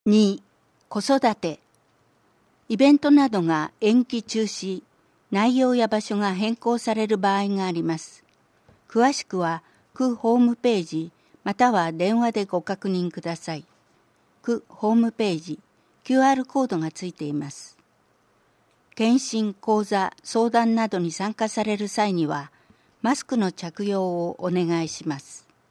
2、子育て。イベントなどが延期中止、内容や場所が変更される場合があります。詳しくは区ホームページまたは電話でご確認ください。区ホームページ、QR コードがついています。検診、講座、相談などに参加される際には、マスクの着用をお願いします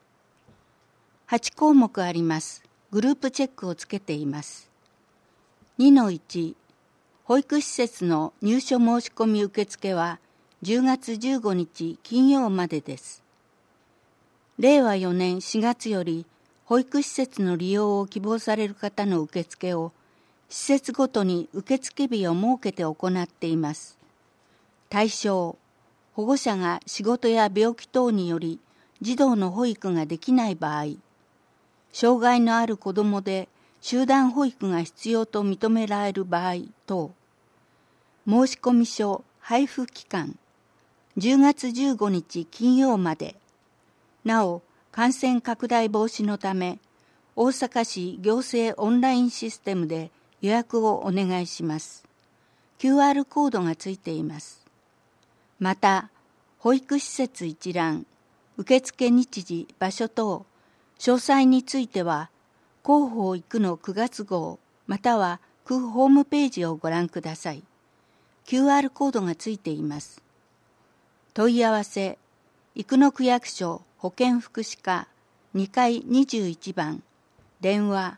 。8項目あります。グループチェックをつけています。2-1、保育施設の入所申し込み受付は10月15日金曜までです。令和4年4月より保育施設の利用を希望される方の受付を施設ごとに受付日を設けて行っています。対象、保護者が仕事や病気等により児童の保育ができない場合、障害のある子どもで集団保育が必要と認められる場合等、申込書配布期間、10月15日金曜まで。なお、感染拡大防止のため、大阪市行政オンラインシステムで予約をお願いします。QR コードがついています。また、保育施設一覧、受付日時、場所等、詳細については、広報育の9月号、または区ホームページをご覧ください。QR コードがついています。問い合わせ、生野区役所保健福祉課2階21番、電話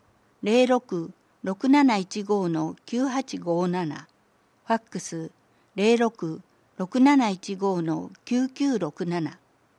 06-6715-9857、ファックス06-6715-9967